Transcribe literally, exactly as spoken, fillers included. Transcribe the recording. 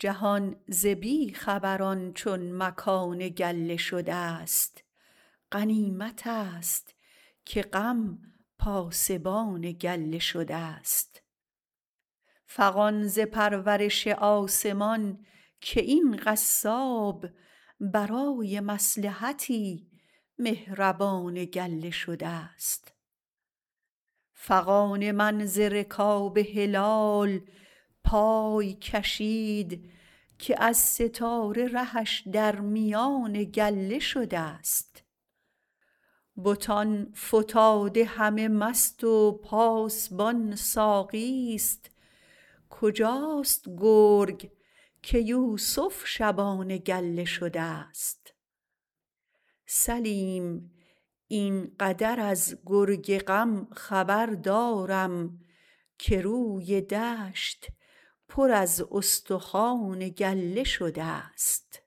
جهان ز بی خبران چون مکان گله شدست غنیمت است که غم پاسبان گله شدست فغان ز پرورش آسمان که این قصاب برای مصلحتی مهربان گله شدست فغان من ز رکاب هلال پای کشید که از ستاره رهش در میان گله شدست بتان فتاده همه مست و پاسبان ساقیست کجاست گرگ که یوسف شبان گله شدست سلیم این قدر از گرگ غم خبر دارم که روی دشت پر از استخوان گله شدست